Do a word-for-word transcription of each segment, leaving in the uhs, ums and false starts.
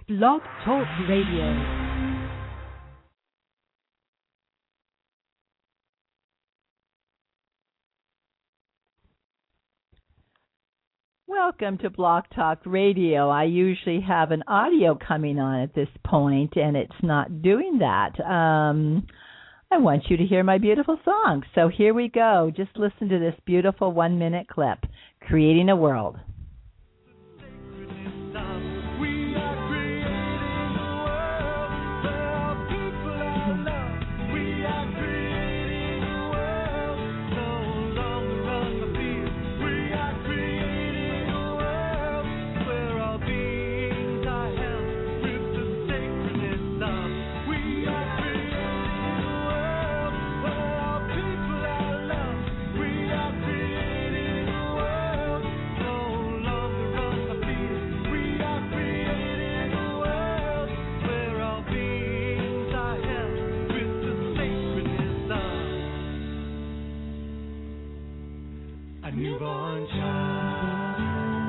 Blog Talk Radio. Welcome to Blog Talk Radio. I usually have an audio coming on at this point, and it's not doing that. Um, I want you to hear my beautiful song. So here we go. Just listen to this beautiful one-minute clip, Creating a World. Newborn child.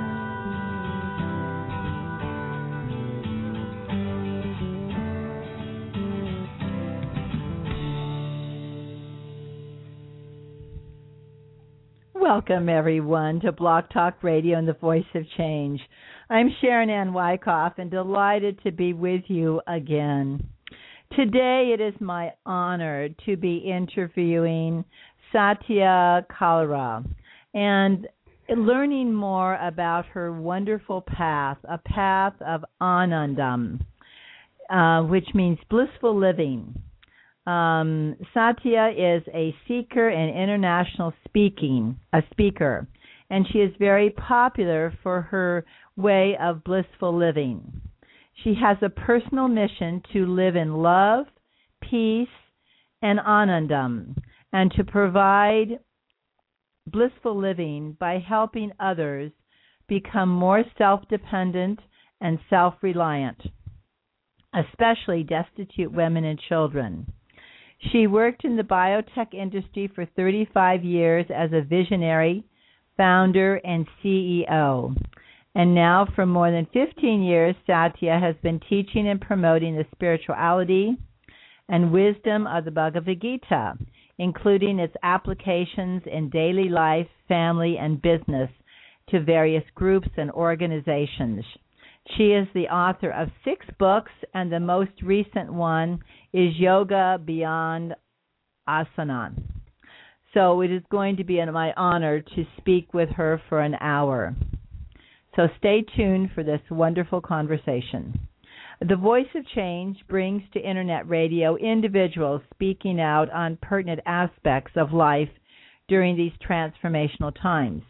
Welcome, everyone, to Blog Talk Radio and the Voice of Change. I'm Sharon Ann Wyckoff and delighted to be with you again. Today it is my honor to be interviewing Satya Kalra and learning more about her wonderful path, a path of Anandam, uh, which means blissful living. Um, Satya is a seeker and international speaking, a speaker, and she is very popular for her way of blissful living. She has a personal mission to live in love, peace, and Anandam, and to provide blissful living by helping others become more self-dependent and self-reliant, especially destitute women and children. She worked in the biotech industry for thirty-five years as a visionary, founder, and C E O. And now for more than fifteen years, Satya has been teaching and promoting the spirituality and wisdom of the Bhagavad Gita, including its applications in daily life, family, and business to various groups and organizations. She is the author of six books, and the most recent one is Yoga Beyond Asana. So it is going to be my honor to speak with her for an hour. So stay tuned for this wonderful conversation. The Voice of Change brings to Internet radio individuals speaking out on pertinent aspects of life during these transformational times.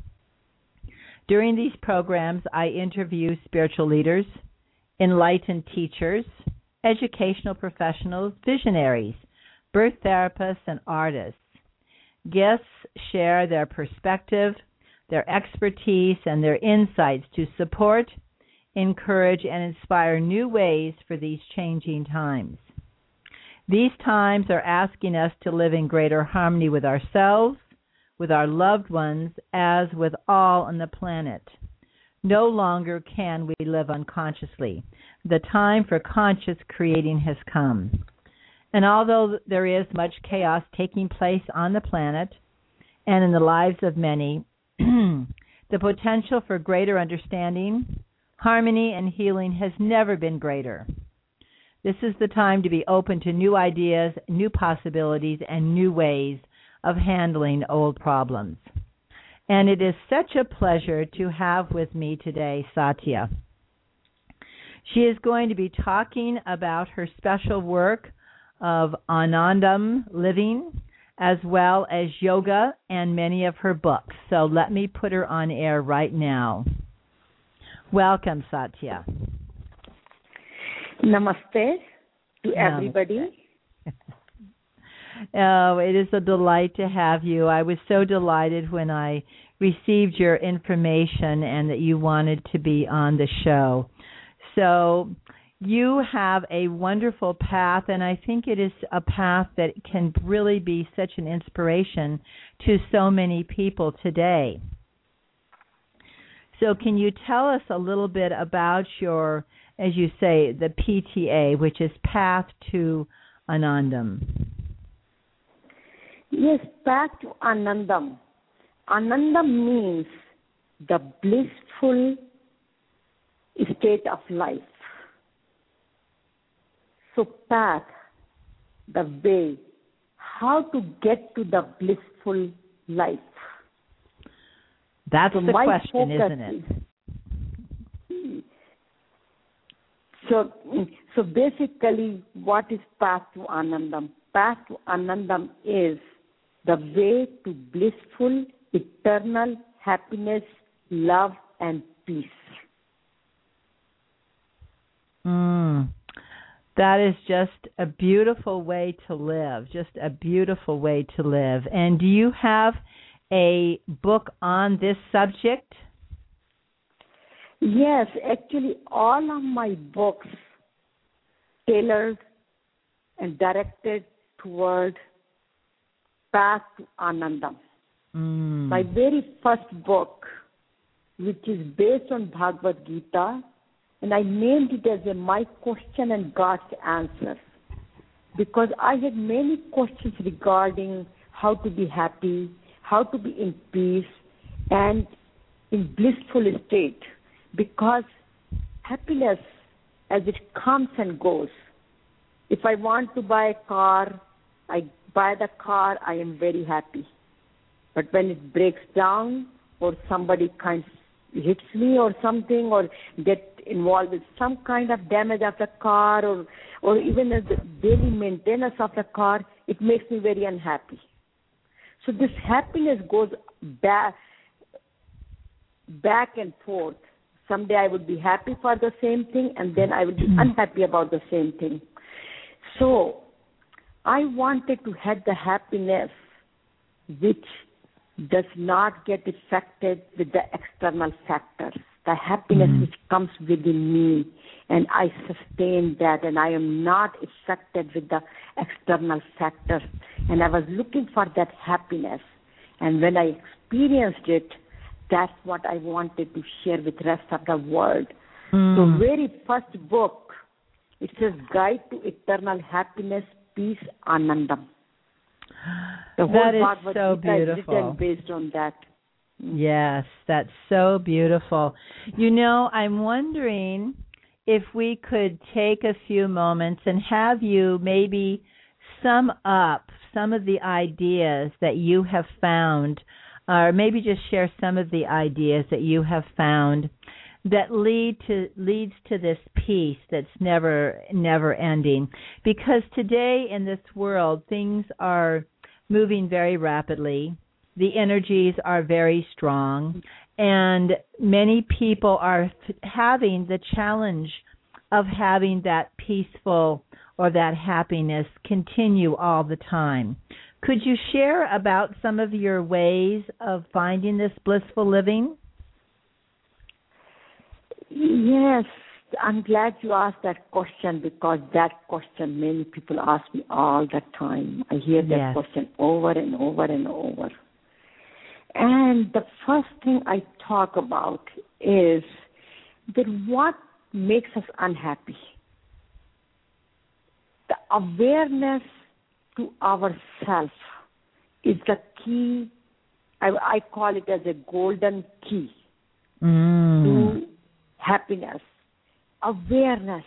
During these programs, I interview spiritual leaders, enlightened teachers, educational professionals, visionaries, birth therapists, and artists. Guests share their perspective, their expertise, and their insights to support, encourage, and inspire new ways for these changing times. These times are asking us to live in greater harmony with ourselves, with our loved ones, as with all on the planet. No longer can we live unconsciously. The time for conscious creating has come. And although there is much chaos taking place on the planet and in the lives of many, the potential for greater understanding, harmony, and healing has never been greater. This is the time to be open to new ideas, new possibilities, and new ways of handling old problems. And it is such a pleasure to have with me today Satya. She is going to be talking about her special work of Anandam living, as well as yoga and many of her books. So let me put her on air right now. Welcome, Satya. Namaste to everybody. Oh, it is a delight to have you. I was so delighted when I received your information and that you wanted to be on the show. So you have a wonderful path, and I think it is a path that can really be such an inspiration to so many people today. So can you tell us a little bit about your as you say, the P T A, which is Path to Anandam. Yes, Path to Anandam. Anandam means the blissful state of life. So path, the way, how to get to the blissful life. That's so the question, isn't it? Is, so, so basically, what is Path to Anandam? Path to Anandam is the way to blissful, eternal happiness, love, and peace. Mm. That is just a beautiful way to live, just a beautiful way to live. And do you have a book on this subject? Yes, actually all of my books tailored and directed toward Path to Anandam. Mm. My very first book, which is based on Bhagavad Gita, and I named it as a My Question and God's Answer, because I had many questions regarding how to be happy, how to be in peace, and in blissful state, because happiness, as it comes and goes. If I want to buy a car, I buy the car, I am very happy. But when it breaks down, or somebody kind of hits me or something, or get involved with some kind of damage of the car, or or even the daily maintenance of the car, it makes me very unhappy. So this happiness goes back, back and forth. Someday I would be happy for the same thing, and then I would be unhappy about the same thing. So I wanted to have the happiness which does not get affected with the external factors, the happiness mm-hmm. which comes within me, and I sustain that, and I am not affected with the external factors. And I was looking for that happiness, and when I experienced it, that's what I wanted to share with the rest of the world. Mm. So very first book, it says Guide to Eternal Happiness, Peace, Anandam. The whole that is Bhagavad so Gita beautiful. is written based on that. Yes, that's so beautiful. You know, I'm wondering if we could take a few moments and have you maybe sum up some of the ideas that you have found, or maybe just share some of the ideas that you have found that lead to leads to this peace that's never never ending. Because today in this world, things are moving very rapidly. The energies are very strong, and many people are f- having the challenge of having that peaceful or that happiness continue all the time. Could you share about some of your ways of finding this blissful living? Yes, I'm glad you asked that question, because that question many people ask me all the time. I hear that yes. question over and over and over. And the first thing I talk about is that what makes us unhappy. The awareness to ourself is the key. I, I call it as a golden key mm. to happiness. Awareness.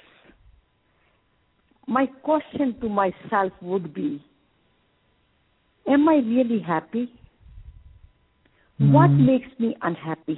My question to myself would be, am I really happy? Mm. What makes me unhappy?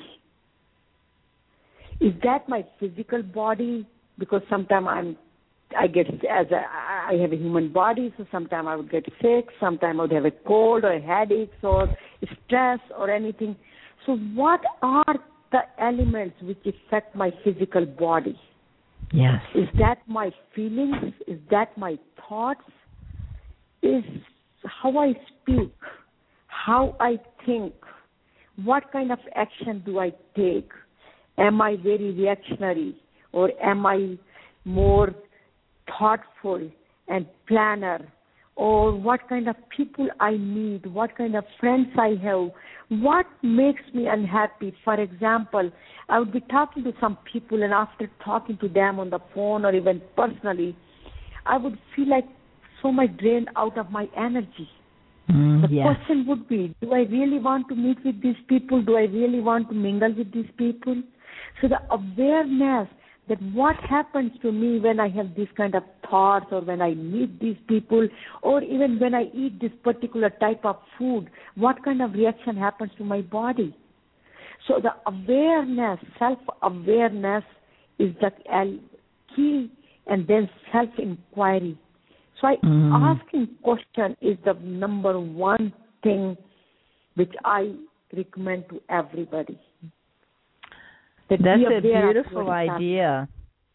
Is that my physical body? Because sometimes I'm, I get as a, I have a human body, so sometimes I would get sick. Sometimes I would have a cold or a headache or stress or anything. So what are the elements which affect my physical body? Yes. Is that my feelings? Is that my thoughts? Is how I speak, how I think? What kind of action do I take? Am I very reactionary, or am I more thoughtful and planner, or what kind of people I meet, what kind of friends I have, what makes me unhappy. For example, I would be talking to some people, and after talking to them on the phone or even personally, I would feel like so much drained out of my energy. Mm, the yes. question would be, do I really want to meet with these people? Do I really want to mingle with these people? So the awareness that what happens to me when I have these kind of thoughts, or when I meet these people, or even when I eat this particular type of food, what kind of reaction happens to my body? So the awareness, self-awareness is the key, and then self-inquiry. So I, Mm. asking question is the number one thing which I recommend to everybody. That That's be a aware of beautiful what is idea.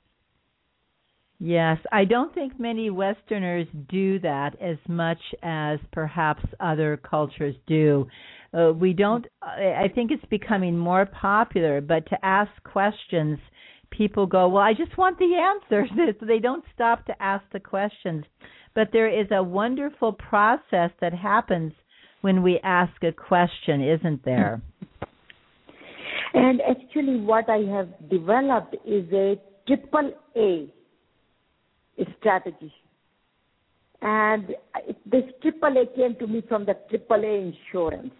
Yes, I don't think many Westerners do that as much as perhaps other cultures do. Uh, we don't, I think it's becoming more popular, but to ask questions, people go, well, I just want the answers. So they don't stop to ask the questions. But there is a wonderful process that happens when we ask a question, isn't there? And actually what I have developed is a triple A strategy. And this triple A came to me from the triple A insurance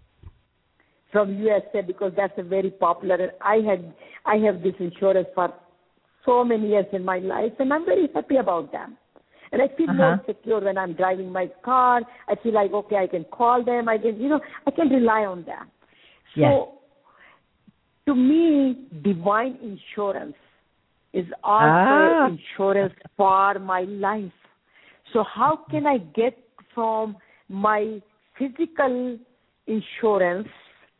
from U S A, because that's a very popular. And I had I have this insurance for so many years in my life, and I'm very happy about them. And I feel Uh-huh. more secure when I'm driving my car. I feel like, okay, I can call them. I can, you know, I can rely on them. So Yes. to me, divine insurance is also Ah. insurance for my life. So how can I get from my physical insurance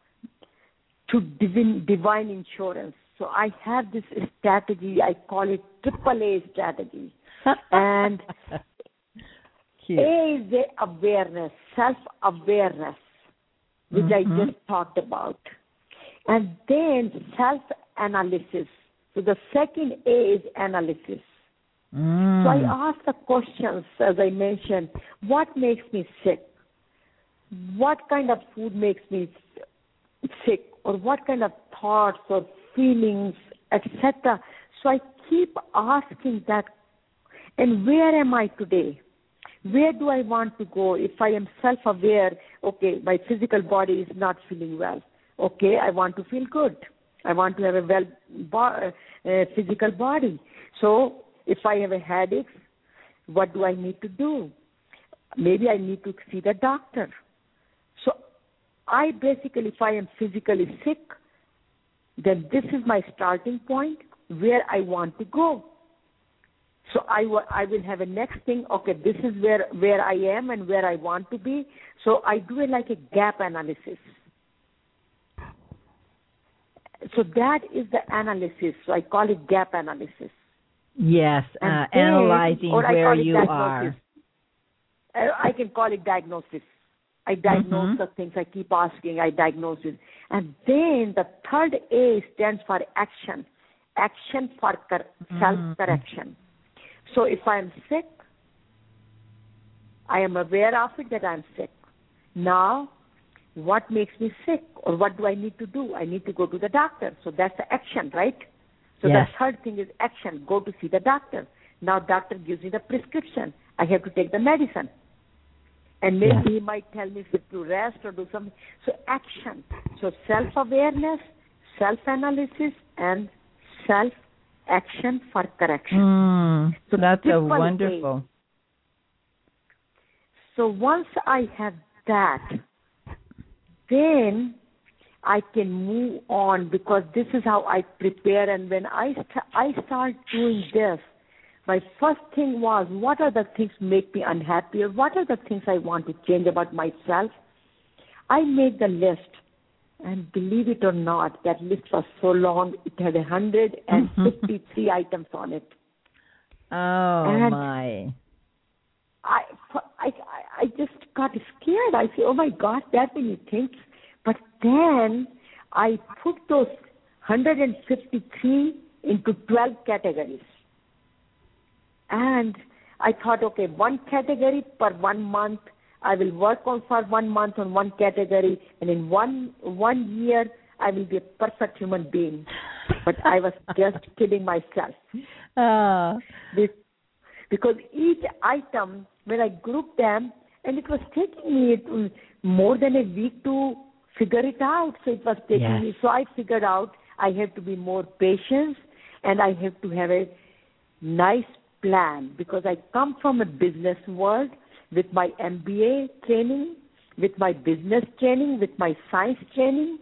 to divine, divine insurance? So I have this strategy. I call it triple A strategy. And Cute. A is the awareness, self-awareness, which Mm-hmm. I just talked about. And then self-analysis. So the second A is analysis. Mm. So I ask the questions, as I mentioned, what makes me sick? What kind of food makes me sick? Or what kind of thoughts or feelings, et cetera. So I keep asking that. And where am I today? Where do I want to go? If I am self-aware, okay, my physical body is not feeling well. Okay, I want to feel good. I want to have a well bo- uh, physical body. So if I have a headache, what do I need to do? Maybe I need to see the doctor. So I basically, if I am physically sick, then this is my starting point where I want to go. So I, w- I will have a next thing, okay, this is where, where I am and where I want to be. So I do it like a gap analysis. So that is the analysis. So I call it gap analysis. Yes, uh, And then- analyzing or I where call it you diagnosis. are. I I can call it diagnosis. I diagnose Mhm. the things. I keep asking. I diagnose it. And then the third A stands for action. Action for cor- Mm. self-correction. So if I'm sick, I am aware of it that I'm sick. Now, what makes me sick, or what do I need to do? I need to go to the doctor. So that's the action, right? So Yes. the third thing is action. Go to see the doctor. Now doctor gives me the prescription. I have to take the medicine. And maybe Yes. he might tell me to rest or do something. So action. So self-awareness, self-analysis, and self-action for correction. Mm, So that's a triple A. wonderful. So once I have that, then I can move on, because this is how I prepare. And when I st- I start doing this, my first thing was, what are the things make me unhappy, or what are the things I want to change about myself? I made the list, and believe it or not, that list was so long. It had one hundred fifty-three items on it. Oh, And my. I, I, I just got scared. I said, oh, my God, that many things. But then I put those one hundred fifty-three into twelve categories. And I thought, okay, one category per one month. I will work on for one month on one category, and in one one year, I will be a perfect human being. But I was just kidding myself. Uh. This, because each item, when I grouped them, and it was taking me more than a week to figure it out. So it was taking yes. me. So I figured out I have to be more patient, and I have to have a nice plan, because I come from a business world with my M B A training, with my business training, with my science training.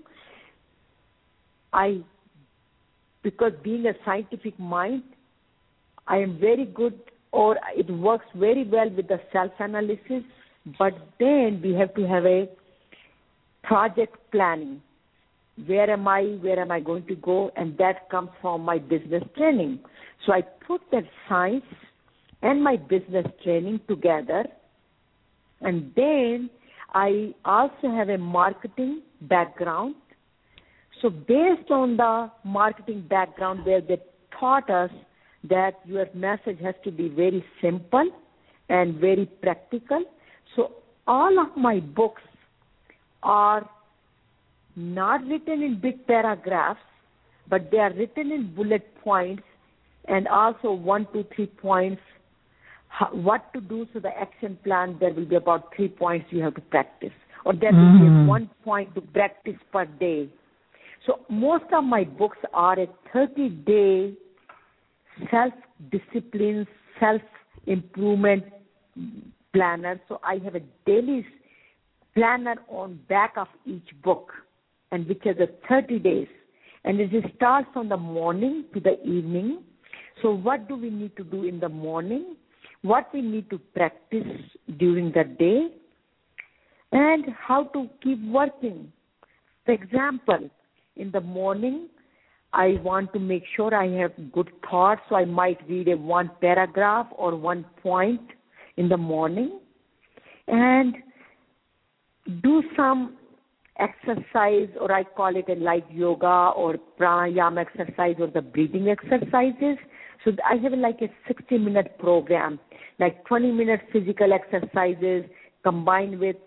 I, because being a scientific mind, I am very good, or it works very well with the self-analysis, but then we have to have a project planning. Where am I? Where am I going to go? And that comes from my business training. So I put that science and my business training together, and then I also have a marketing background. So based on the marketing background, where they taught us that your message has to be very simple and very practical. So all of my books are not written in big paragraphs, but they are written in bullet points, and also one, two, three points, how, what to do. So the action plan, there will be about three points you have to practice, or there will mm. be one point to practice per day. So most of my books are a thirty-day self-discipline, self-improvement planner. So I have a daily planner on back of each book, and which is a thirty days. And it starts from the morning to the evening. So what do we need to do in the morning? What we need to practice during the day? And how to keep working. For example, in the morning, I want to make sure I have good thoughts, so I might read a one paragraph or one point in the morning, and do some exercise, or I call it a light yoga or pranayama exercise, or the breathing exercises. So I have like a sixty-minute program, like twenty minute physical exercises combined with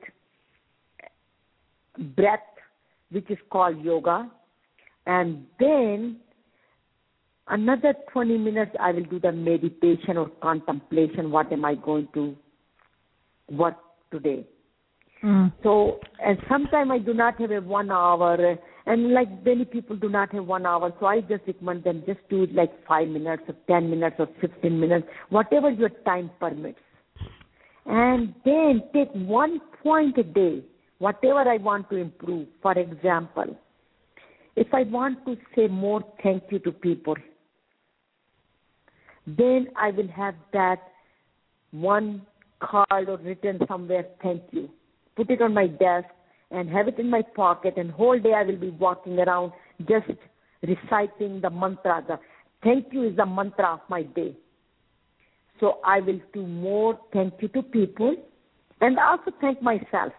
breath, which is called yoga. And then another twenty minutes I will do the meditation or contemplation. What am I going to work today? Mm. So, and sometimes I do not have a one hour, and like many people do not have one hour, so I just recommend them just do it like five minutes or ten minutes or fifteen minutes, whatever your time permits. And then take one point a day, whatever I want to improve. For example, if I want to say more thank you to people, then I will have that one card or written somewhere, thank you. Put it on my desk and have it in my pocket, and whole day I will be walking around just reciting the mantra. The thank you is the mantra of my day. So I will do more thank you to people, and also thank myself.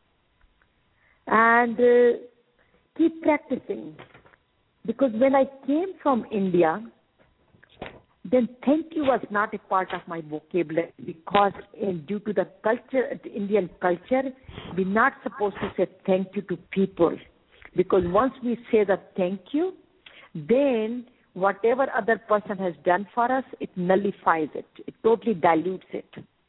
And uh, keep practicing. Because when I came from India, then thank you was not a part of my vocabulary, because in, due to the culture, the Indian culture, we're not supposed to say thank you to people. Because once we say the thank you, then whatever other person has done for us, it nullifies it. It totally dilutes it.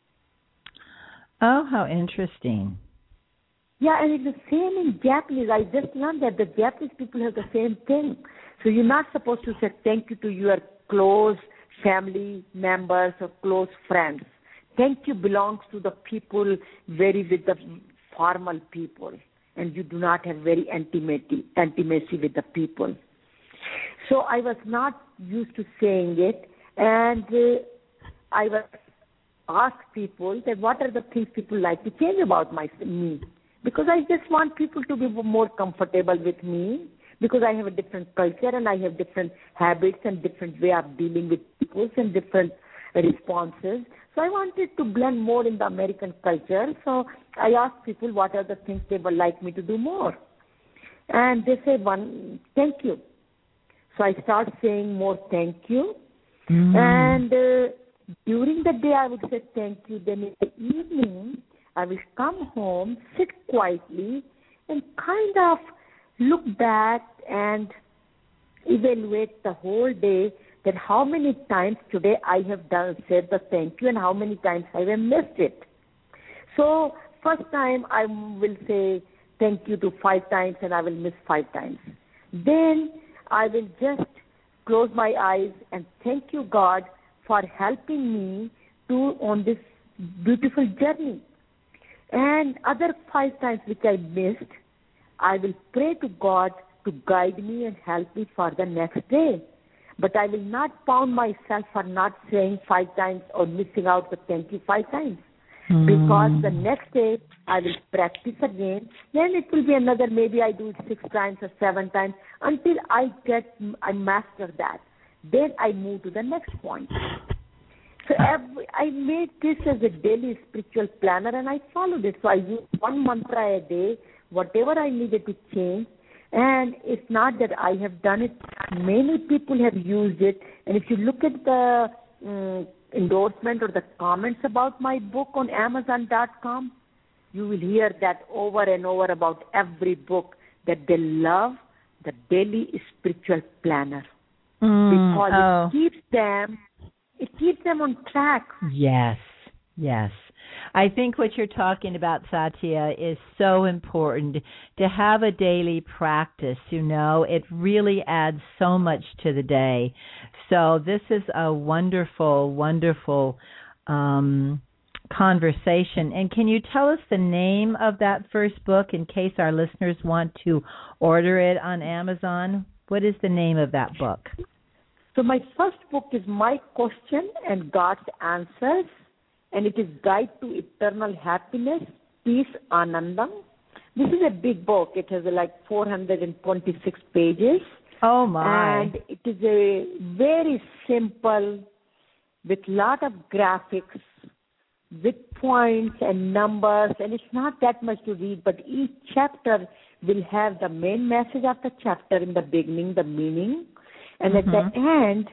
Oh, how interesting. Yeah, and it's the same in Japanese. I just learned that the Japanese people have the same thing. So you're not supposed to say thank you to your close family members or close friends. Thank you belongs to the people very with the formal people, and you do not have very intimacy, intimacy with the people. So I was not used to saying it, and uh, I was asked people that what are the things people like to change about my, me, because I just want people to be more comfortable with me, because I have a different culture and I have different habits and different way of dealing with people and different responses. So I wanted to blend more in the American culture. So I asked people what are the things they would like me to do more. And they say, one, thank you. So I start saying more thank you. Mm. And uh, during during the day I would say thank you. Then in the evening, I will come home, sit quietly, and kind of look back and evaluate the whole day, that how many times today I have done said the thank you and how many times I have missed it. So first time I will say thank you to five times and I will miss five times. Then I will just close my eyes and thank you, God, for helping me to on this beautiful journey. And other five times which I missed, I will pray to God to guide me and help me for the next day. But I will not pound myself for not saying five times or missing out the thank you five times. Mm. Because the next day I will practice again. Then it will be another, maybe I do it six times or seven times until I get, I master that. Then I move to the next point. So every, I made this as a daily spiritual planner and I followed it. So I use one mantra a day, whatever I needed to change. And it's not that I have done it. Many people have used it. And if you look at the um, endorsement or the comments about my book on Amazon dot com, you will hear that over and over about every book, that they love the daily spiritual planner. Mm, because oh. it keeps them, it keeps them on track. Yes, yes. I think what you're talking about, Satya, is so important to have a daily practice. You know, it really adds so much to the day. So this is a wonderful, wonderful um, conversation. And can you tell us the name of that first book in case our listeners want to order it on Amazon? What is the name of that book? So my first book is My Question and God's Answers. And it is Guide to Eternal Happiness, Peace, Anandam. This is a big book. It has like four hundred twenty-six pages. Oh, my. And it is a very simple, with lot of graphics, with points and numbers. And it's not that much to read, but each chapter will have the main message of the chapter in the beginning, the meaning. And mm-hmm. at the end,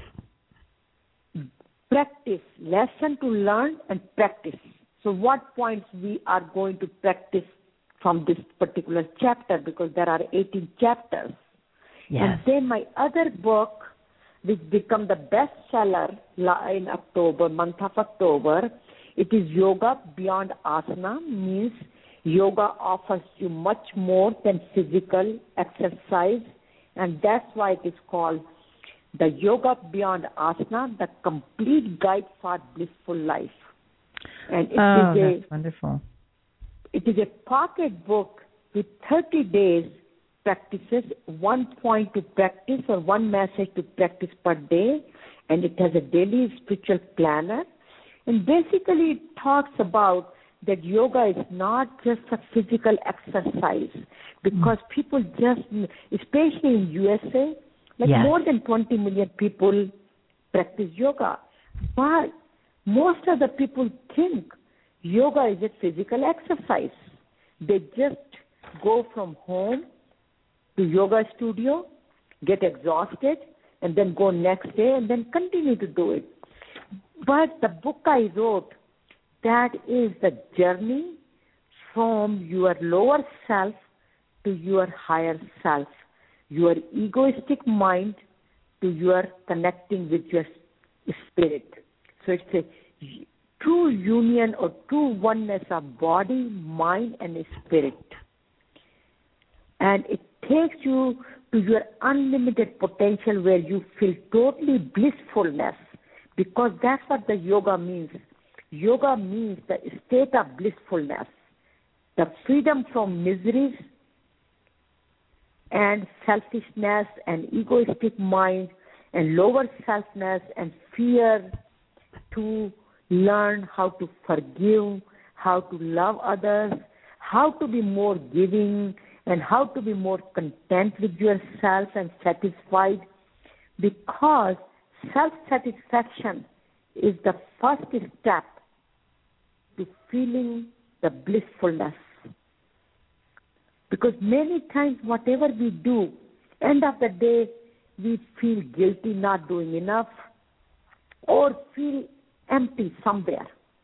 practice, lesson to learn and practice. So what points we are going to practice from this particular chapter, because there are eighteen chapters. Yes. And then my other book, which became the bestseller in October, month of October, it is Yoga Beyond Asana, means yoga offers you much more than physical exercise, and that's why it is called The Yoga Beyond Asana, the complete guide for blissful life. And it oh, is a, that's wonderful. It is a pocket book with thirty days practices, one point to practice or one message to practice per day, and it has a daily spiritual planner. And basically it talks about that yoga is not just a physical exercise, because mm. people just, especially in U S A, like yes. more than twenty million people practice yoga. But most of the people think yoga is a physical exercise. They just go from home to yoga studio, get exhausted, and then go next day and then continue to do it. But the book I wrote, that is the journey from your lower self to your higher self, your egoistic mind to your connecting with your spirit. So it's a true union or true oneness of body, mind, and spirit. And it takes you to your unlimited potential where you feel totally blissfulness, because that's what the yoga means. Yoga means the state of blissfulness, the freedom from miseries and selfishness and egoistic mind and lower selfness and fear, to learn how to forgive, how to love others, how to be more giving, and how to be more content with yourself and satisfied, because self-satisfaction is the first step to feeling the blissfulness. Because many times whatever we do, end of the day, we feel guilty not doing enough, or feel empty somewhere.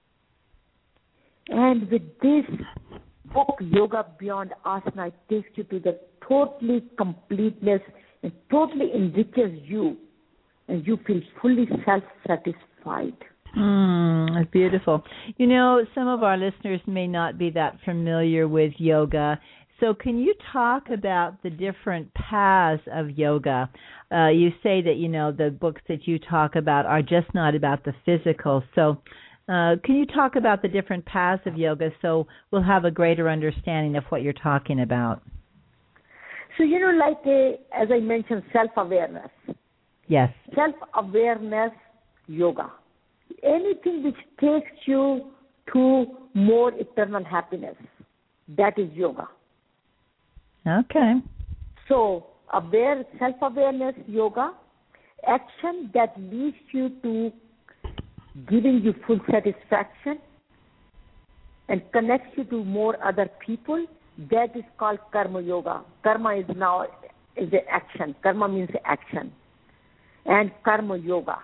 And with this book, Yoga Beyond Asana, it takes you to the totally completeness and totally enriches you, and you feel fully self-satisfied. Mm, that's beautiful. You know, some of our listeners may not be that familiar with yoga. So can you talk about the different paths of yoga? Uh, you say that, you know, the books that you talk about are just not about the physical. So uh, can you talk about the different paths of yoga so we'll have a greater understanding of what you're talking about? So, you know, like uh, as I mentioned, self-awareness. Yes. Self-awareness yoga. Anything which takes you to more eternal happiness, that is yoga. Okay. So, aware, self-awareness yoga, action that leads you to giving you full satisfaction and connects you to more other people, that is called karma yoga. Karma is now is the action. Karma means action. And karma yoga.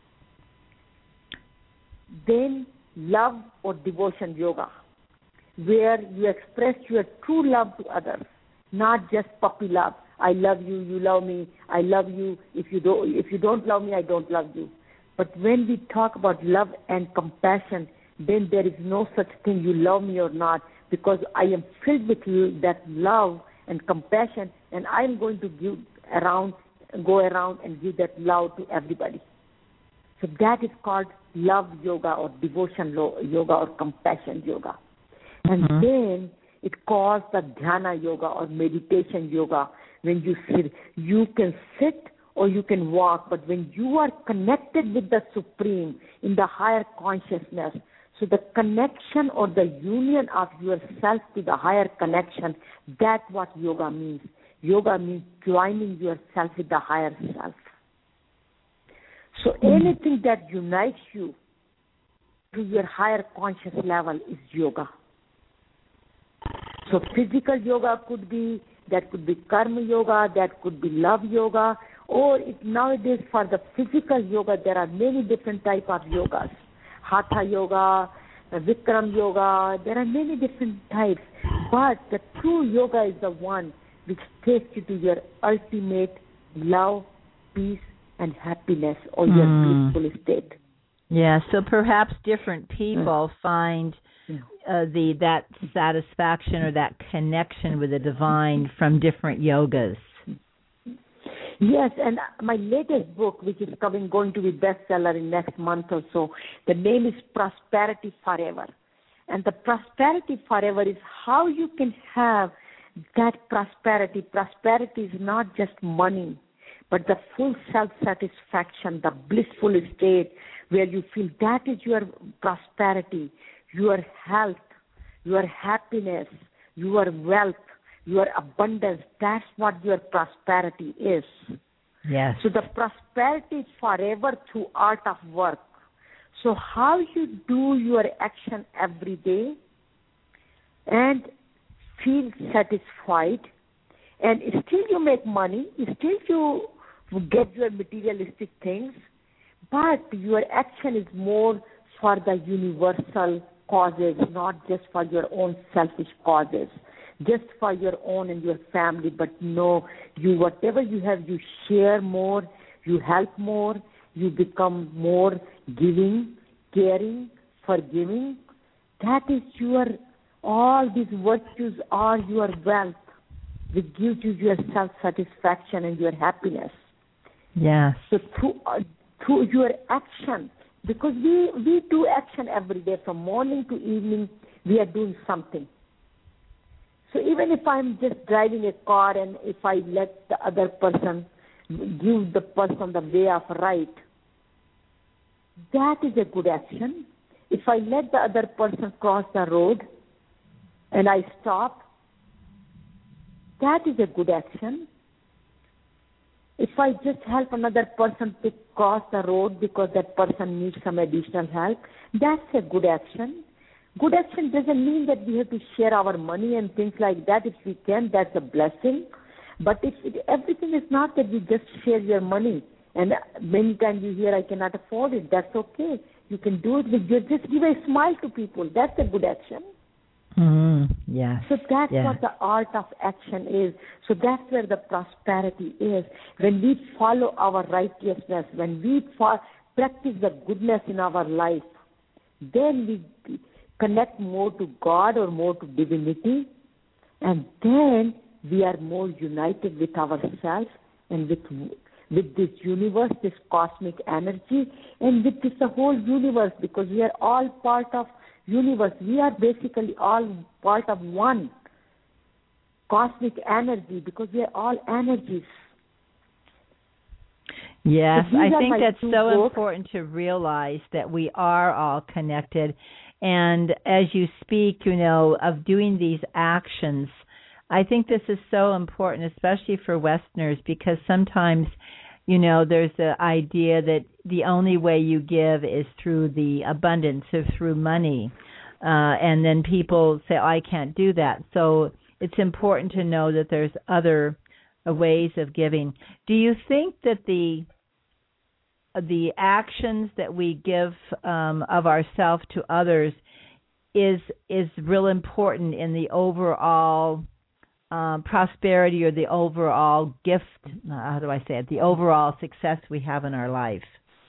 Then love or devotion yoga, where you express your true love to others, not just puppy love. I love you, you love me. I love you. If you don't, if you don't love me, I don't love you. But when we talk about love and compassion, then there is no such thing you love me or not, because I am filled with that love and compassion, and I am going to give around, go around and give that love to everybody. So that is called love yoga or devotion yoga or compassion yoga. And mm-hmm. then it calls the dhyana yoga or meditation yoga. When you sit, you can sit or you can walk, but when you are connected with the Supreme in the higher consciousness, so the connection or the union of yourself to the higher connection, that's what yoga means. Yoga means joining yourself with the higher self. So anything that unites you to your higher conscious level is yoga. So physical yoga could be, that could be karma yoga, that could be love yoga, or it, nowadays for the physical yoga, there are many different types of yogas. Hatha yoga, Vikram yoga, there are many different types. But the true yoga is the one which takes you to your ultimate love, peace, and happiness, or your mm. blissful state. Yeah, so perhaps different people mm. find uh, the that satisfaction or that connection with the divine from different yogas. Yes, and my latest book, which is coming, going to be bestseller in next month or so, the name is Prosperity Forever. And the Prosperity Forever is how you can have that prosperity. Prosperity is not just money, but the full self-satisfaction, the blissful state where you feel that is your prosperity, your health, your happiness, your wealth, your abundance. That's what your prosperity is. Yes. So the prosperity is forever through art of work. So how you do your action every day and feel satisfied, and still you make money, still you get your materialistic things, but your action is more for the universal causes, not just for your own selfish causes, just for your own and your family, but no, you whatever you have, you share more, you help more, you become more giving, caring, forgiving. That is your, all these virtues are your wealth, which gives you your self-satisfaction and your happiness. Yes. So through, uh, through your action, because we, we do action every day, from morning to evening, we are doing something. So even if I'm just driving a car and if I let the other person, give the person the way of right, that is a good action. If I let the other person cross the road and I stop, that is a good action. If I just help another person to cross the road because that person needs some additional help, that's a good action. Good action doesn't mean that we have to share our money and things like that. If we can, that's a blessing. But if it, everything is not that we just share your money And many times you hear, I cannot afford it. That's okay. You can do it with just, just give a smile to people. That's a good action. Mm, yes. So that's yes. what the art of action is. So that's where the prosperity is. When we follow our righteousness, when we fo- practice the goodness in our life, then we connect more to God or more to divinity, and then we are more united with ourselves and with with this universe, this cosmic energy, and with this the whole universe, because we are all part of universe. We are basically all part of one cosmic energy, because we are all energies. Yes, so I think that's so books. important to realize that we are all connected. And as you speak, you know, of doing these actions, I think this is so important, especially for Westerners, because sometimes, you know, there's the idea that the only way you give is through the abundance or through money. Uh, and then people say, oh, I can't do that. So it's important to know that there's other uh, ways of giving. Do you think that the the actions that we give um, of ourselves to others is is real important in the overall um, prosperity or the overall gift, how do I say it, the overall success we have in our life?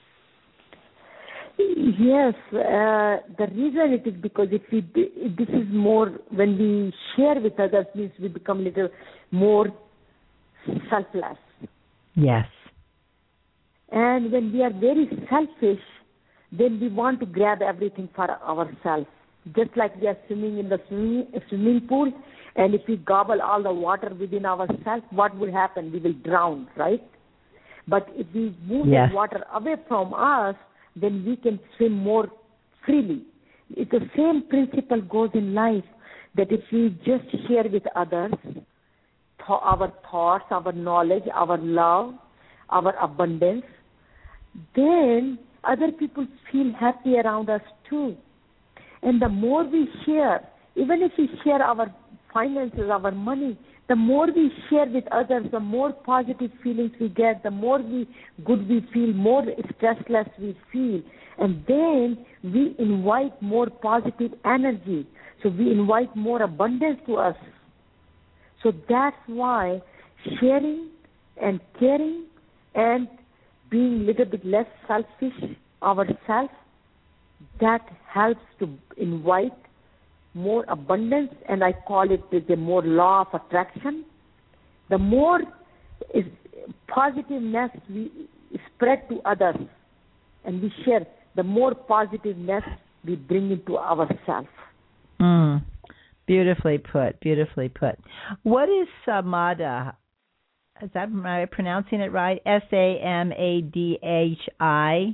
Yes, uh, the reason it is because if we, this is more, when we share with others, means we become a little more selfless. Yes. And when we are very selfish, then we want to grab everything for ourselves. Just like we are swimming in the swimming, swimming pool, and if we gobble all the water within ourselves, what will happen? We will drown, right? But if we move yes. the water away from us, then we can swim more freely. It's the same principle goes in life, that if we just share with others th- our thoughts, our knowledge, our love, our abundance, then other people feel happy around us too. And the more we share, even if we share our finances, our money, the more we share with others, the more positive feelings we get, the more we good we feel, more stressless we feel. And then we invite more positive energy. So we invite more abundance to us. So that's why sharing and caring and being a little bit less selfish ourselves, that helps to invite more abundance, and I call it the more law of attraction. The more is positiveness we spread to others and we share, the more positiveness we bring into ourselves. Mm. Beautifully put, beautifully put. What is samadhi? Is that, am I pronouncing it right? S A M A D H I?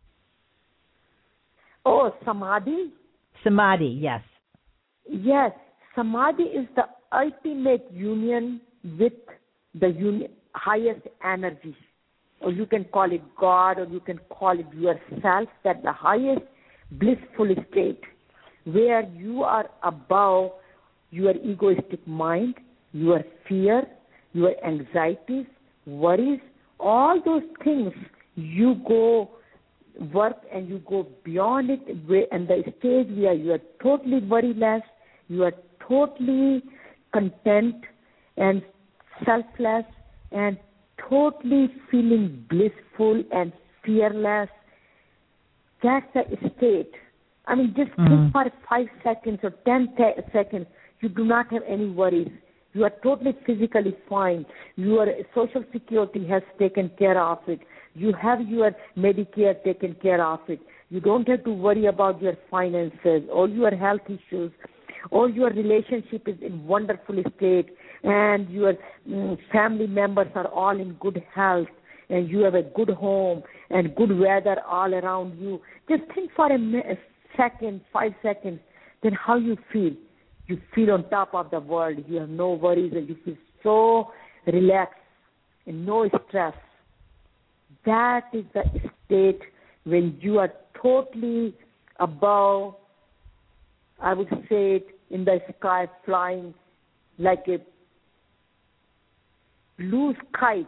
Oh, samadhi? Samadhi, yes. Yes, samadhi is the ultimate union with the uni- highest energy. Or you can call it God, or you can call it yourself, that the highest blissful state where you are above your egoistic mind, your fear, your anxieties, worries, all those things. You go work and you go beyond it, and the stage where you are totally worryless, you are totally content and selfless and totally feeling blissful and fearless. That's the state. I mean, just mm. think for five seconds or ten te- seconds, you do not have any worries. You are totally physically fine. Your Social Security has taken care of it. You have your Medicare taken care of it. You don't have to worry about your finances or your health issues, or your relationship is in wonderful state, and your mm, family members are all in good health, and you have a good home and good weather all around you. Just think for a, mi- a second, five seconds, then how you feel. You feel on top of the world. You have no worries, and you feel so relaxed and no stress. That is the state when you are totally above, I would say it, in the sky, flying like a loose kite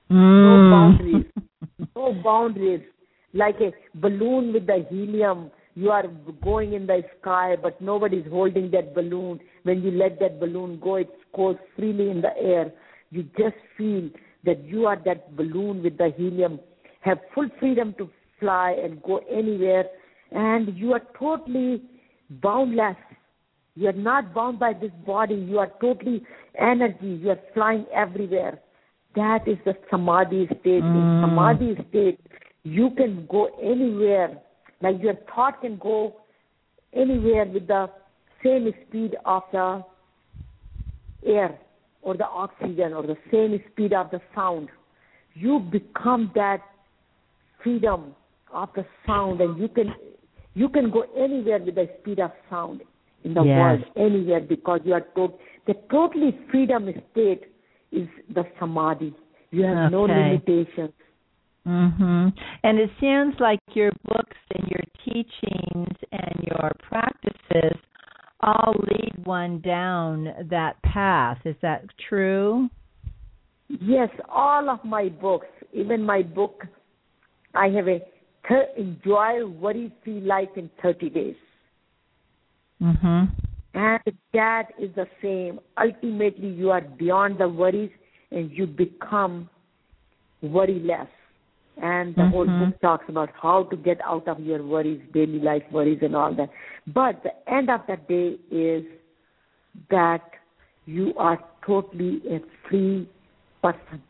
No Mm. boundaries. No boundaries. Like a balloon with the helium, you are going in the sky, but nobody's holding that balloon. When you let that balloon go, it goes freely in the air. You just feel that you are that balloon with the helium, have full freedom to fly and go anywhere, and you are totally boundless. You are not bound by this body. You are totally energy. You are flying everywhere. That is the samadhi state. Mm. In samadhi state, you can go anywhere. Like your thought can go anywhere with the same speed of the air or the oxygen or the same speed of the sound. You become that freedom of the sound, and you can you can go anywhere with the speed of sound in the Yes. world, anywhere, because you are to- the totally freedom state is the samadhi. You have no Okay. limitations. Mhm. And it sounds like your books and your teachings and your practices all lead one down that path. Is that true? Yes, all of my books, even my book, I have a th- enjoy worry free life in thirty days. Mhm. And that is the same. Ultimately, you are beyond the worries and you become worryless. And the whole Mhm. book talks about how to get out of your worries, daily life worries and all that. But the end of the day is that you are totally a free person.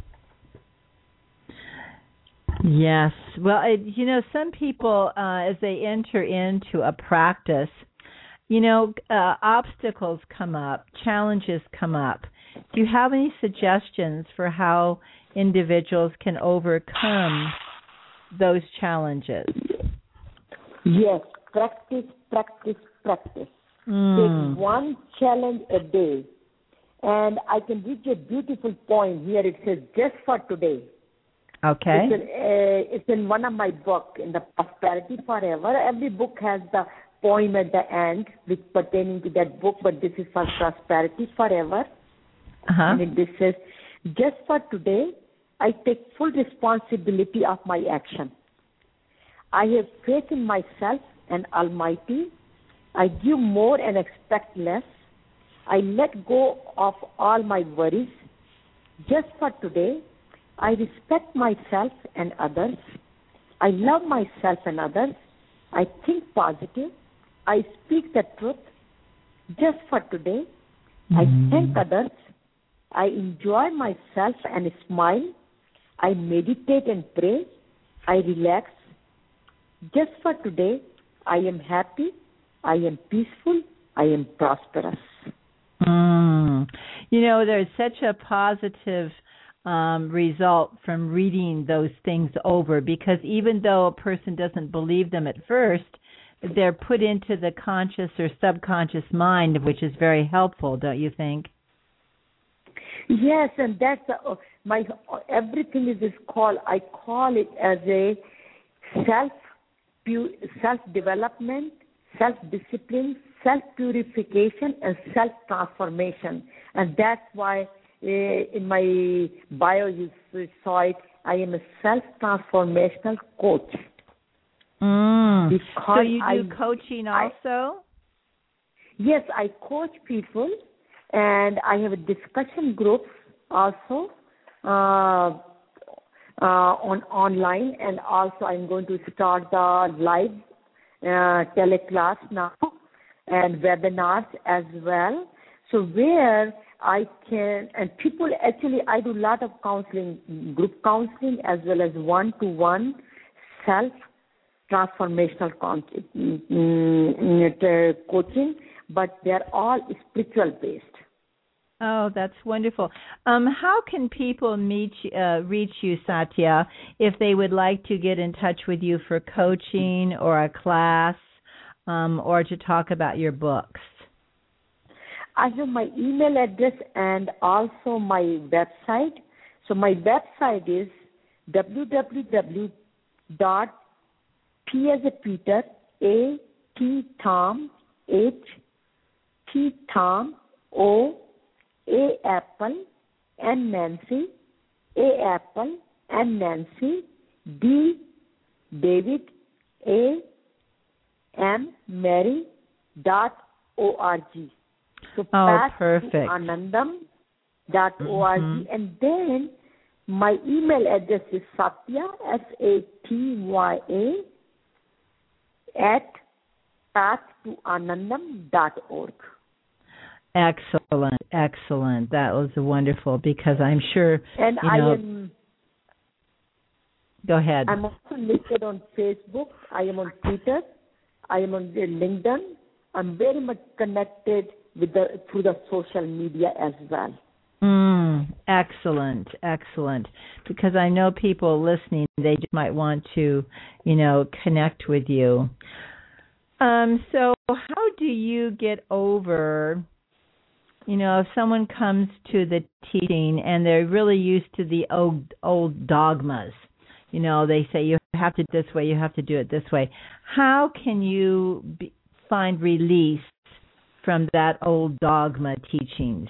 Yes. Well, it, you know, some people, uh, as they enter into a practice, you know, uh, obstacles come up, challenges come up. Do you have any suggestions for how individuals can overcome those challenges? Yes, practice, practice, practice. Mm. Take one challenge a day. And I can read you a beautiful poem here. It says, just for today. Okay. It's in, uh, it's in one of my books, in the Prosperity Forever. Every book has the poem at the end, which pertaining to that book, but this is for Prosperity Forever. Uh-huh. And it this says, just for today, I take full responsibility of my action. I have faith in myself and Almighty. I give more and expect less. I let go of all my worries. Just for today, I respect myself and others. I love myself and others. I think positive. I speak the truth. Just for today, I thank others. I enjoy myself and smile. I meditate and pray. I relax. Just for today, I am happy. I am peaceful. I am prosperous. Mm. You know, there's such a positive um, result from reading those things over, because even though a person doesn't believe them at first, they're put into the conscious or subconscious mind, which is very helpful, don't you think? Yes, and that's uh, my everything is is called. I call it as a self self development, self discipline, self purification, and self transformation. And that's why uh, in my bio you saw it. I am a self transformational coach. Mm. Because so you do I, coaching I, also? Yes, I coach people, and I have a discussion group also uh, uh, on online, and also I'm going to start the live uh, teleclass now and webinars as well. So where I can, and people actually, I do a lot of counseling, group counseling as well as one-to-one self transformational coaching, but they're all spiritual based. Oh, that's wonderful. Um, how can people meet, uh, reach you, Satya, if they would like to get in touch with you for coaching or a class, um, or to talk about your books? I have my email address and also my website. So my website is w w w dot P as a Peter, A, T, Tom, H, T, Tom, O, A, Apple, N, Nancy, A apple, N Nancy, D David, A M Mary dot O R G. So oh, path perfect. to Anandam dot O R G, Mm-hmm. and then my email address is Satya, S A T Y A, at path to anandam dot org. Excellent, excellent. That was wonderful because I'm sure. And you I know, am. Go ahead. I'm also listed on Facebook. I am on Twitter. I am on LinkedIn. I'm very much connected with the through the social media as well. Mm, excellent, excellent. Because I know people listening, they just might want to, you know, connect with you. Um, so how do you get over, you know, if someone comes to the teaching and they're really used to the old, old dogmas, you know, they say you have to do it this way, you have to do it this way. How can you be, find release from that old dogma teachings?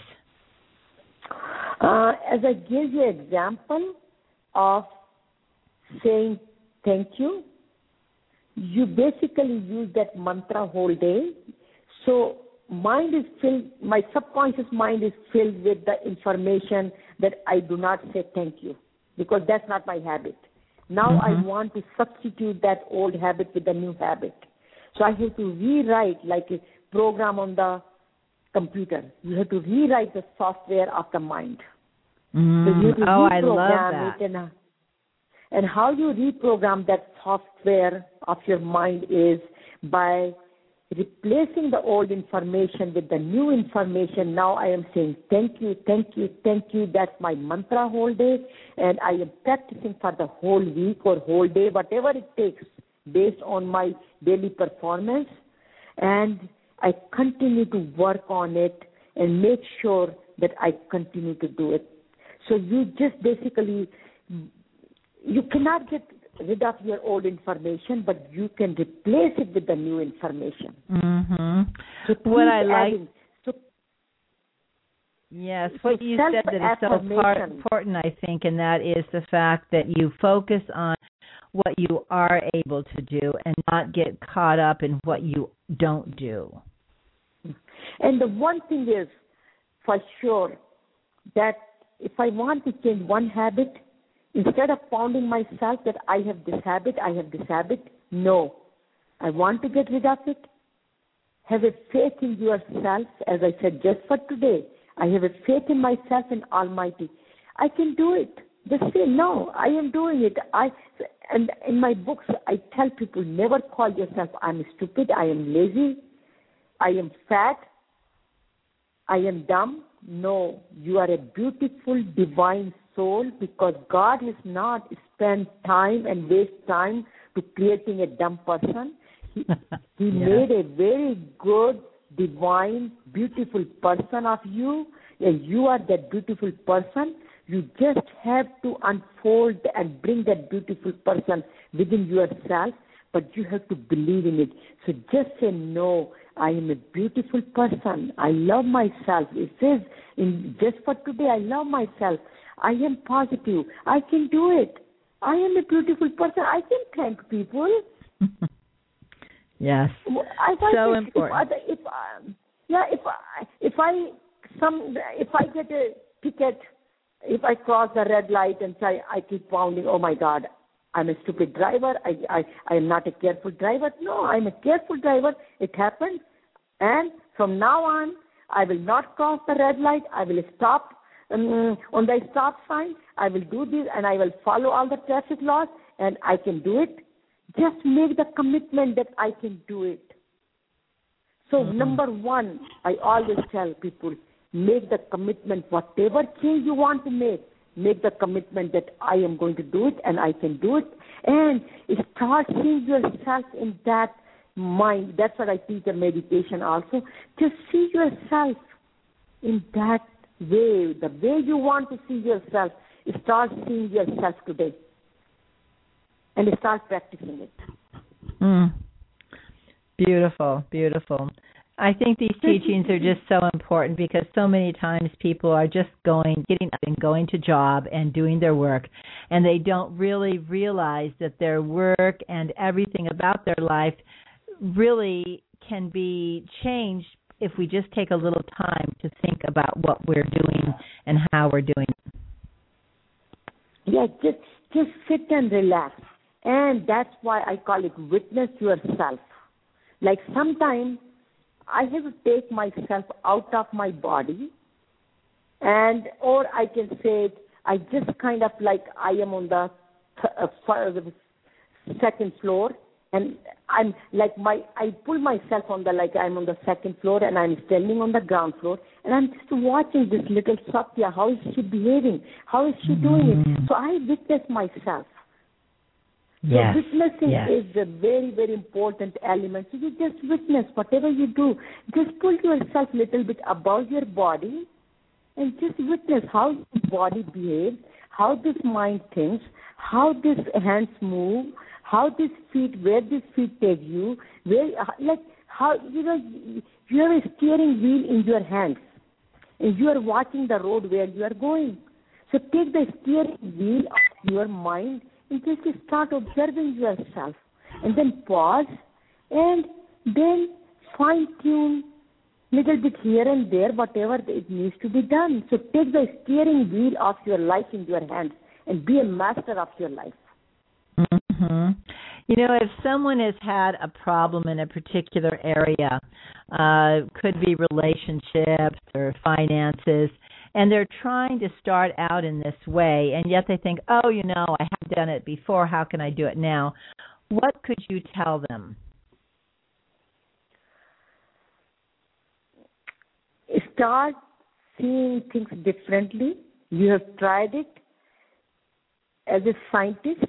Uh, as I gave you an example of saying thank you, you basically use that mantra whole day. So mind is filled, my subconscious mind is filled with the information that I do not say thank you because that's not my habit. Now mm-hmm. I want to substitute that old habit with a new habit. So I have to rewrite like a program on the computer. You have to rewrite the software of the mind. Mm. So you have to oh, reprogram I love that. it. And, and how you reprogram that software of your mind is by replacing the old information with the new information. Now I am saying thank you, thank you, thank you. That's my mantra whole day. And I am practicing for the whole week or whole day, whatever it takes based on my daily performance. And I continue to work on it and make sure that I continue to do it. So you just basically, you cannot get rid of your old information, but you can replace it with the new information. Mm-hmm. So what I adding. like, so, yes, so what you said that is so par- important, I think, and that is the fact that you focus on what you are able to do and not get caught up in what you don't do. And the one thing is, for sure, that if I want to change one habit, instead of pounding myself that I have this habit, I have this habit, no. I want to get rid of it. Have a faith in yourself, as I said just for today. I have a faith in myself and Almighty. I can do it. Just say, no, I am doing it. I And in my books, I tell people, never call yourself, I'm stupid, I am lazy, I am fat, I am dumb. No, you are a beautiful, divine soul because God has not spent time and waste time to creating a dumb person. He, he yeah. made a very good, divine, beautiful person of you, and you are that beautiful person. You just have to unfold and bring that beautiful person within yourself, but you have to believe in it. So just say, no, I am a beautiful person. I love myself. It says, in, just for today, I love myself. I am positive. I can do it. I am a beautiful person. I can thank people. Yes. I so if, important. If, if, um, yeah, if I, if I some if I get a ticket, if I cross the red light and say I keep pounding, oh my God, I'm a stupid driver. I I I am not a careful driver. No, I'm a careful driver. It happened, and from now on, I will not cross the red light. I will stop um, on the stop sign. I will do this, and I will follow all the traffic laws, and I can do it. Just make the commitment that I can do it. So mm-hmm. number one, I always tell people, make the commitment, whatever change you want to make, make the commitment that I am going to do it and I can do it. And start seeing yourself in that mind. That's what I teach in meditation also. Just see yourself in that way, the way you want to see yourself. Start seeing yourself today. And start practicing it. Mm. Beautiful, beautiful. I think these teachings are just so important because so many times people are just going, getting up and going to job and doing their work, and they don't really realize that their work and everything about their life really can be changed if we just take a little time to think about what we're doing and how we're doing it. Yeah, just just sit and relax. And that's why I call it witness yourself. Like sometimes I have to take myself out of my body, and or I can say it, I just kind of like I am on the, th- uh, the second floor, and I'm like my I pull myself on the like I'm on the second floor and I'm standing on the ground floor, and I'm just watching this little Satya. How is she behaving? How is she doing it? So I witness myself. Yes. So witnessing yes. is a very, very important element. So you just witness whatever you do. Just pull yourself a little bit above your body and just witness how the body behaves, how this mind thinks, how these hands move, how these feet, where these feet take you, where, like how, you know, you have a steering wheel in your hands and you are watching the road where you are going. So take the steering wheel of your mind and just start observing yourself, and then pause, and then fine-tune little bit here and there, whatever it needs to be done. So take the steering wheel of your life in your hands and be a master of your life. Mm-hmm. You know, if someone has had a problem in a particular area, uh, could be relationships or finances, and they're trying to start out in this way, and yet they think, oh, you know, I have done it before, how can I do it now? What could you tell them? Start seeing things differently. You have tried it. As a scientist,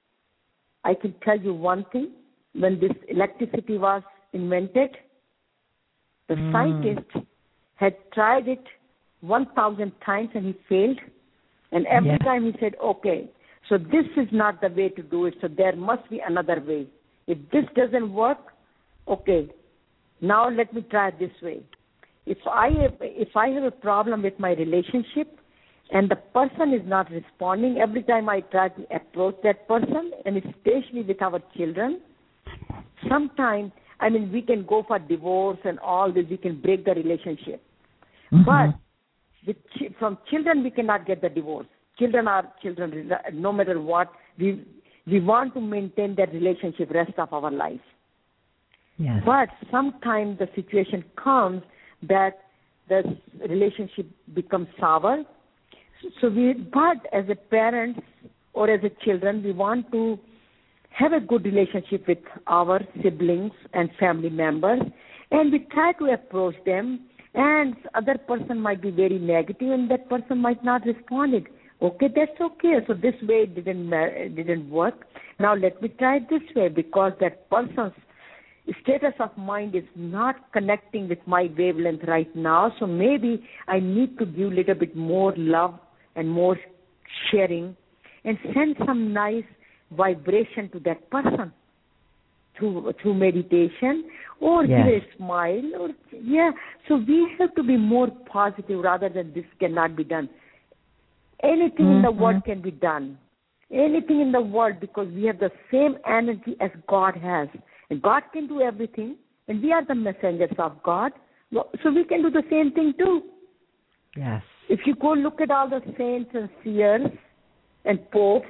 I can tell you one thing. When this electricity was invented, the mm. scientist had tried it one thousand times and he failed. And every yeah. time he said, okay, so this is not the way to do it, so there must be another way. If this doesn't work, okay, now let me try it this way. If I have, if I have a problem with my relationship and the person is not responding, every time I try to approach that person, and especially with our children, sometimes, I mean, we can go for divorce and all this, we can break the relationship. Mm-hmm. But with, from children, we cannot get the divorce. Children are children, no matter what. We we want to maintain that relationship rest of our life. Yes. But sometimes the situation comes that the relationship becomes sour. So we, but as a parents or as a children, we want to have a good relationship with our siblings and family members, and we try to approach them. And other person might be very negative, and that person might not respond it. Okay, that's okay. So this way it didn't it didn't work. Now let me try it this way, because that person's status of mind is not connecting with my wavelength right now. So maybe I need to give a little bit more love and more sharing, and send some nice vibration to that person through through meditation, or yes. give a smile, or yeah. So we have to be more positive rather than this cannot be done. Anything mm-hmm. in the world can be done. Anything in the world, because we have the same energy as God has. And God can do everything, and we are the messengers of God. So we can do the same thing too. Yes. If you go look at all the saints and seers and popes,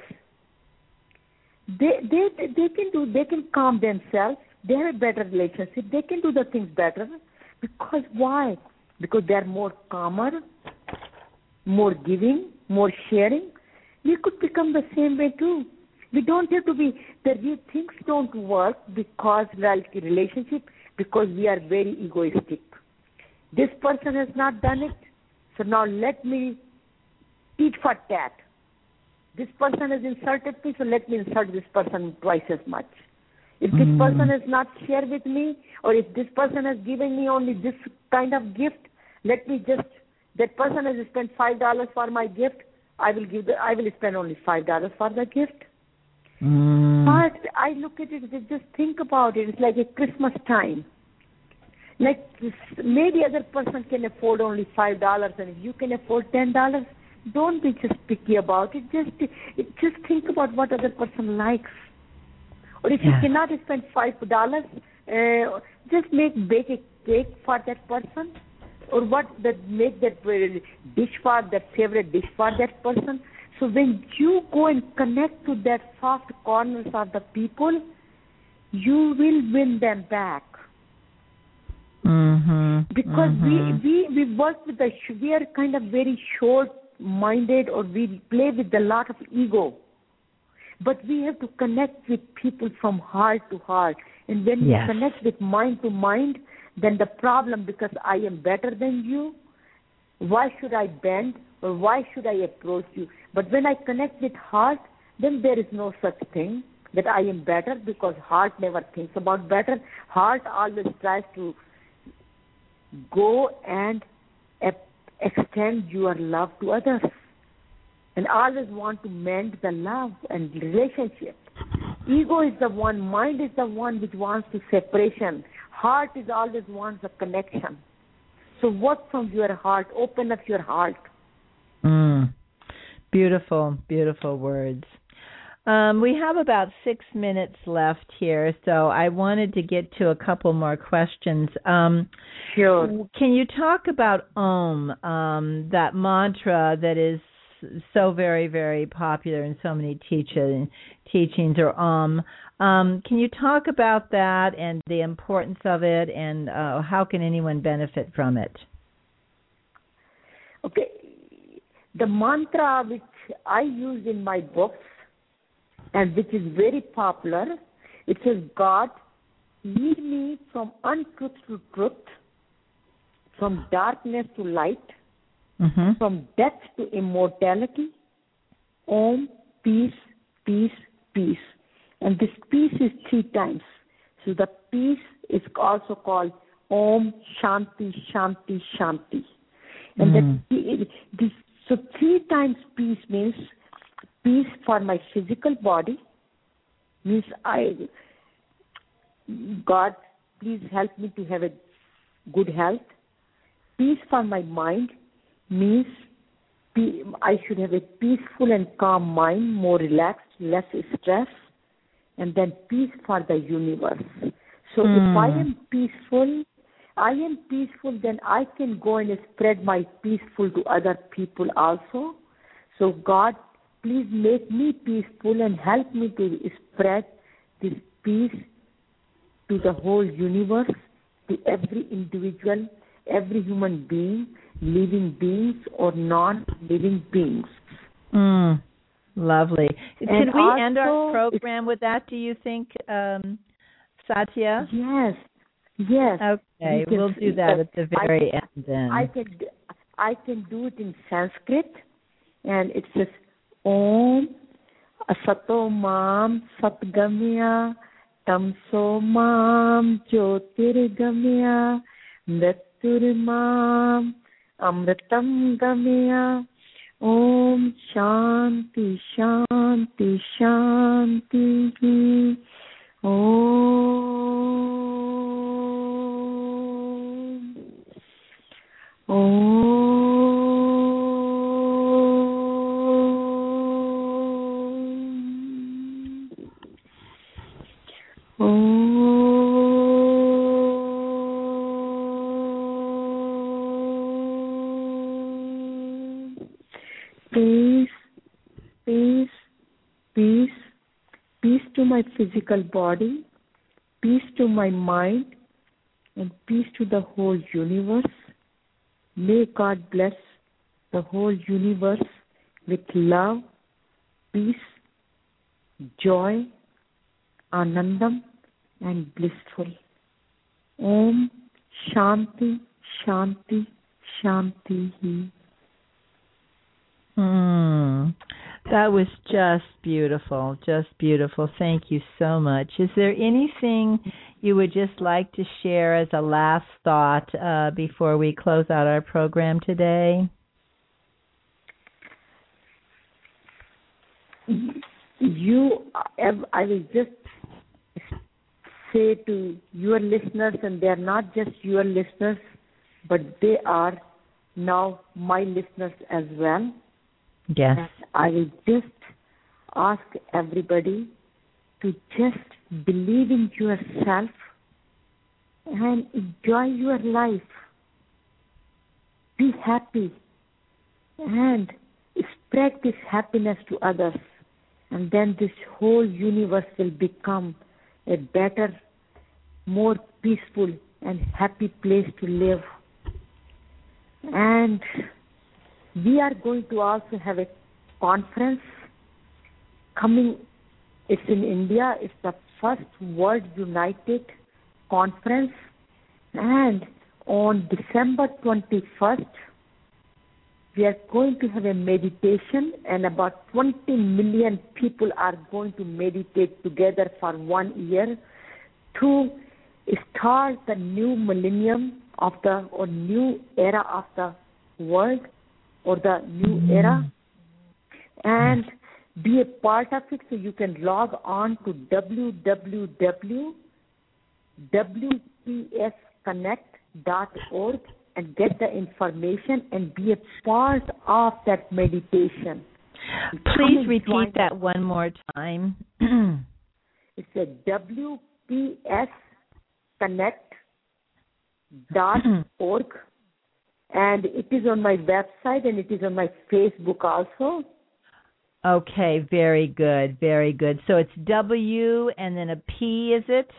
they they they can do they can calm themselves. They have a better relationship. They can do the things better. Because why? Because they are more calmer, more giving, more sharing. We could become the same way too. We don't have to be, the things don't work because, like relationship, because we are very egoistic. This person has not done it, so now let me eat for tat. This person has insulted me, so let me insult this person twice as much. If this mm. person has not shared with me, or if this person has given me only this kind of gift, let me just, that person has spent five dollars for my gift, I will give the, I will spend only five dollars for the gift. Mm. But I look at it, just think about it, it's like a Christmas time. Like maybe other person can afford only five dollars, and if you can afford ten dollars, don't be just picky about it. Just it, just think about what other person likes. Or if yeah. you cannot spend five dollars, uh, just make bake a cake for that person, or what that make that dish for that favorite dish for that person. So when you go and connect to that soft corners of the people, you will win them back. Mm-hmm. Because mm-hmm. we, we we work with the we are kind of very short-minded, or we play with a lot of ego. But we have to connect with people from heart to heart. And when yes. we connect with mind to mind, then the problem, because I am better than you, why should I bend or why should I approach you? But when I connect with heart, then there is no such thing that I am better, because heart never thinks about better. Heart always tries to go and extend your love to others, and always want to mend the love and relationship. Ego is the one, mind is the one which wants to separation. Heart is always wants a connection. So work from your heart, open up your heart. Mm. Beautiful, beautiful words. Um, we have about six minutes left here, so I wanted to get to a couple more questions. Um, sure. Can you talk about Om, um, that mantra that is so very, very popular in so many teaching, teachings, or Om? Um, can you talk about that and the importance of it, and uh, how can anyone benefit from it? Okay. The mantra which I use in my books, and which is very popular, it says, God, lead me from untruth to truth, from darkness to light, mm-hmm. from death to immortality. Om, peace, peace, peace. And this peace is three times. So the peace is also called Om Shanti, Shanti, Shanti. And mm. that, this, so three times peace means peace for my physical body, means I, God, please help me to have a good health. Peace for my mind means I should have a peaceful and calm mind, more relaxed, less stress. And then peace for the universe. So mm. if I am peaceful, I am peaceful, then I can go and spread my peaceful to other people also. So God, please make me peaceful and help me to spread this peace to the whole universe, to every individual, every human being, living beings or non-living beings. Mm. Lovely. Should and we also, end our program with that, do you think, um, Satya? Yes. Yes. Okay, we we'll do that at the very I, end then. I can, I can do it in Sanskrit, and it says, Om Asato Mam Satgamya Tamso Mam Jyotirgamya Mrityur Mam Amritam Gamya. Om Shanti Shanti Shanti. Om Om Peace, peace, peace, peace to my physical body, peace to my mind, and peace to the whole universe. May God bless the whole universe with love, peace, joy, anandam, and blissful. Om Shanti, Shanti, Shanti. Mm, that was just beautiful, just beautiful. Thank you so much. Is there anything you would just like to share as a last thought uh, before we close out our program today? You, I was just say to your listeners, and they are not just your listeners, but they are now my listeners as well. Yes. And I will just ask everybody to just believe in yourself and enjoy your life. Be happy and spread this happiness to others. And then this whole universe will become a better, more peaceful and happy place to live. And we are going to also have a conference coming. It's in India. It's the first World United Conference. And on December twenty-first, we are going to have a meditation, and about twenty million people are going to meditate together for one year to start the new millennium of the, or new era of the world, or the new era, and be a part of it. So you can log on to w w w dot w p s connect dot org and get the information and be a part of that meditation. Please repeat that one more time. It's a w p s connect dot org, and it is on my website and it is on my Facebook also. Okay, very good, very good. So it's W and then a P, is it?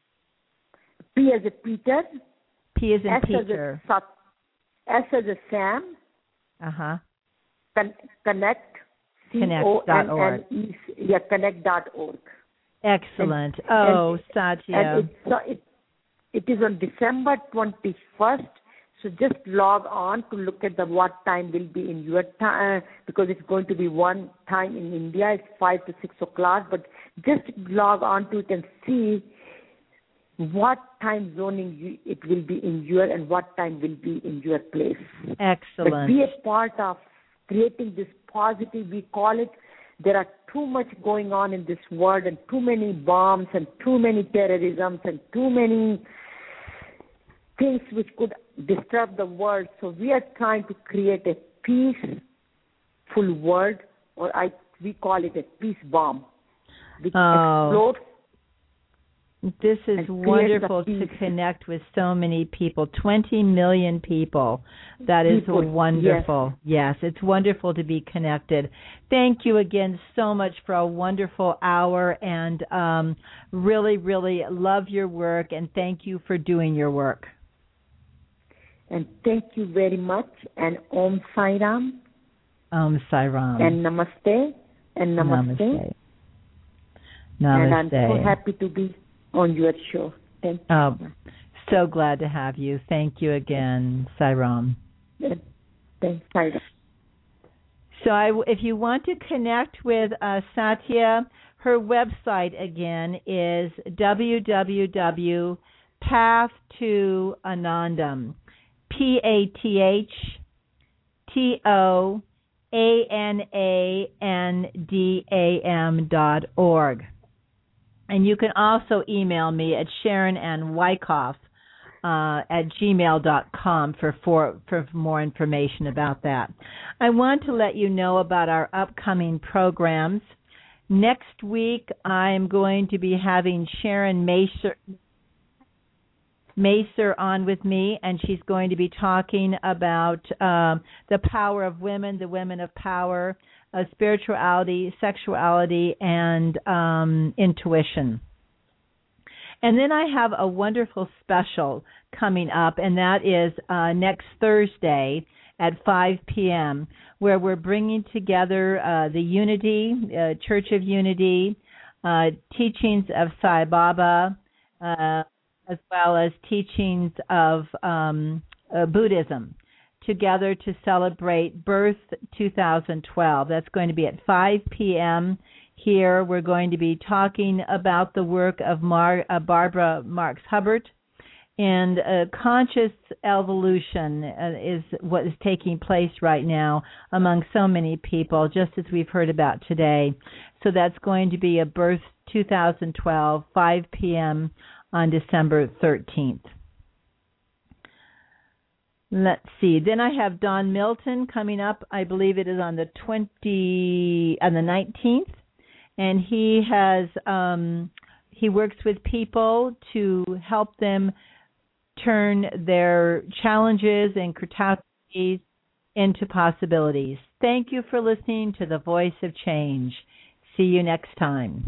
P as a Peter. P as in S Peter. As a, S as a Sam. Uh-huh. Con- connect. Connect dot org. Yeah, connect dot org. Excellent. And, oh, and, Satya. And it, so it, it is on December twenty-first. So just log on to look at the what time will be in your time, because it's going to be one time in India. It's five to six o'clock. But just log on to it and see what time zoning you, it will be in your, and what time will be in your place. Excellent. But be a part of creating this positive, we call it, there are too much going on in this world, and too many bombs and too many terrorisms and too many things which could disturb the world. So we are trying to create a peaceful world, or I we call it a peace bomb, which oh. explodes. This is wonderful to connect with so many people, twenty million people. That is people, wonderful. Yes. yes, it's wonderful to be connected. Thank you again so much for a wonderful hour, and um, really, really love your work, and thank you for doing your work. And thank you very much, and Om Sai Ram. Om Sai Ram. And Namaste, and Namaste. Namaste. Namaste. And I'm so happy to be on your show. Thank you. Oh, so glad to have you. Thank you again, Sairam. Thanks, Sairam. So I, if you want to connect with uh, Satya, her website again is w w w dot path to Anandam, P A T H T O A N A N D A M dot org. And you can also email me at Sharon Ann Wyckoff uh, at gmail dot com for, for, for more information about that. I want to let you know about our upcoming programs. Next week, I'm going to be having Sharon Macer, Macer on with me, and she's going to be talking about um, the power of women, the women of power, Uh, spirituality, sexuality, and um, intuition. And then I have a wonderful special coming up, and that is uh, next Thursday at five p.m., where we're bringing together uh, the Unity, uh, Church of Unity, uh, teachings of Sai Baba, uh, as well as teachings of um, uh, Buddhism, together to celebrate Birth two thousand twelve. That's going to be at five p.m. here. We're going to be talking about the work of Mar- uh, Barbara Marx Hubbard, and uh, conscious evolution uh, is what is taking place right now among so many people, just as we've heard about today. So that's going to be a Birth two thousand twelve, five p.m. on December thirteenth. Let's see. Then I have Don Milton coming up. I believe it is on the twenty on the nineteenth, and he has um, he works with people to help them turn their challenges and catastrophes into possibilities. Thank you for listening to The Voice of Change. See you next time.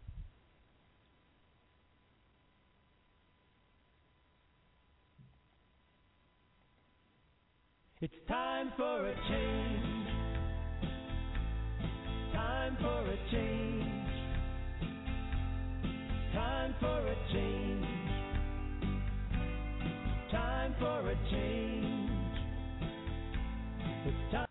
It's time for a change. Time for a change. Time for a change. Time for a change. It's time.